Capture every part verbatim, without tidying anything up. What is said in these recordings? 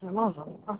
Non, j'en ai pas.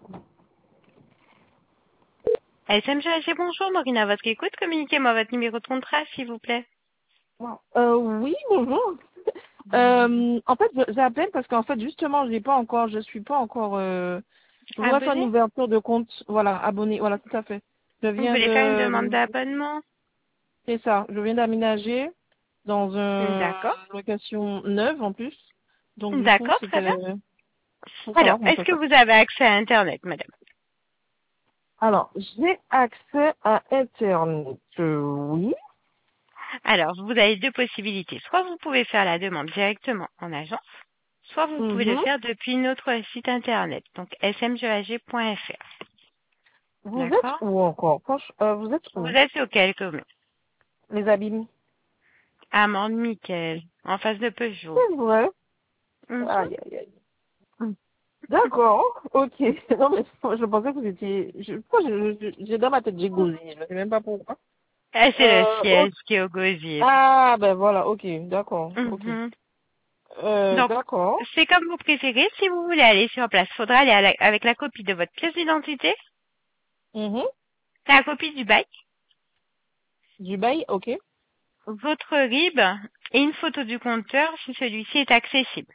S M G A G, bonjour, Maureen à votre écoute. Communiquez-moi votre numéro de contrat, s'il vous plaît. Euh, oui, bonjour. Euh, en fait, je- j'appelle parce qu'en fait, justement, je n'ai pas encore, je suis pas encore, euh, je voudrais faire une Abonné? ouverture de compte, voilà, abonné, voilà, tout à fait. Je Vous viens voulez faire une demande de, d'abonnement? c'est ça, je viens d'aménager dans une D'accord. location neuve en plus. Donc, du coup, D'accord, très bien. c'était pour Alors, savoir comment est-ce ça se que passe. vous avez accès à Internet, madame? Alors, j'ai accès à Internet, euh, oui. Alors, vous avez deux possibilités. Soit vous pouvez faire la demande directement en agence, soit vous pouvez le Mhm. faire depuis notre site Internet, donc s m g a g point f r. Vous êtes D'accord? où encore? Franch- euh, vous êtes Vous où? êtes auquel commune? Les abîmes. Amande Miquel, en face de Peugeot. C'est vrai. Mhm. Aïe, aïe, aïe. D'accord, ok. Non, mais je pensais que vous étiez... Je, pourquoi je, je- j'ai dans ma tête, j'ai gausé. Je ne sais même pas pourquoi. Ah, c'est le Euh, ok. siège qui est au gosier. Ah, ben voilà, ok. D'accord, ok. Mhm. Euh, Donc, d'accord. c'est comme vous préférez. Si vous voulez aller sur place, faudra aller à la- avec la copie de votre pièce d'identité, Mhm. la copie du bail, Du bail, ok. votre R I B et une photo du compteur si celui-ci est accessible.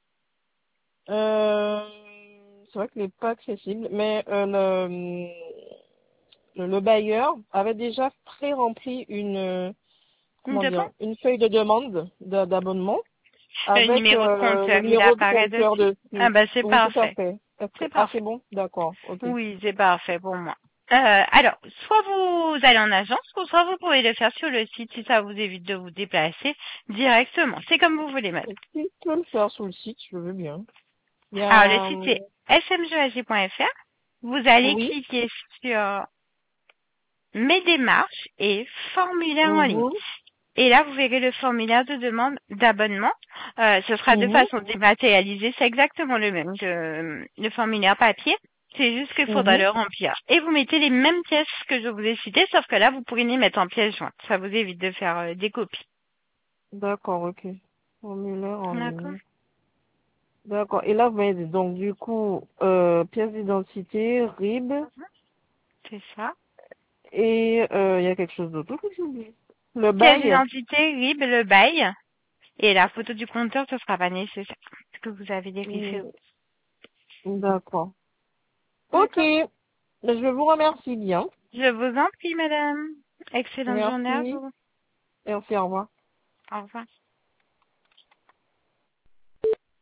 Euh, c'est vrai qu'il n'est pas accessible, mais euh, le, le, le bailleur avait déjà pré-rempli une, euh, Une comment dire, demande. une feuille de demande d'a- d'abonnement Le avec numéro de euh, le compteur, il numéro de apparaît compteur dessus. Ah dessus. bah c'est Oui, tout à parfait. fait. Est-ce que- C'est Ah, c'est parfait. bon? D'accord, ok. Oui, c'est parfait pour moi. Euh, alors, soit vous allez en agence, ou soit vous pouvez le faire sur le site si ça vous évite de vous déplacer directement. C'est comme vous voulez, madame. Si tu peux le faire sur le site, je veux bien. Il y Alors, le a... site euh, c'est s m g a g point f r. Vous allez Oui. cliquer sur mes démarches et formulaire en ligne. Mhm. Et là, vous verrez le formulaire de demande d'abonnement. Euh, ce sera de Mhm. façon dématérialisée. C'est exactement le même que le formulaire papier. C'est juste qu'il faudra Mhm. le remplir. Et vous mettez les mêmes pièces que je vous ai citées, sauf que là, vous pourrez les mettre en pièces jointes. Ça vous évite de faire euh, des copies. D'accord, ok. Formulaire en D'accord. ligne. D'accord. Et là, vous m'avez dit, donc, du coup, euh, pièce d'identité, R I B, C'est ça. et euh, il y a quelque chose d'autre que j'ai oublié. Le Pièce bail. d'identité, R I B, le bail. Et la photo du compteur, ce sera pas nécessaire. Parce que vous avez des références. Mm, d'accord. Ok. D'accord. Je vous remercie bien. Je vous en prie, madame. Excellente journée à Merci. vous. Merci, au revoir. Au revoir.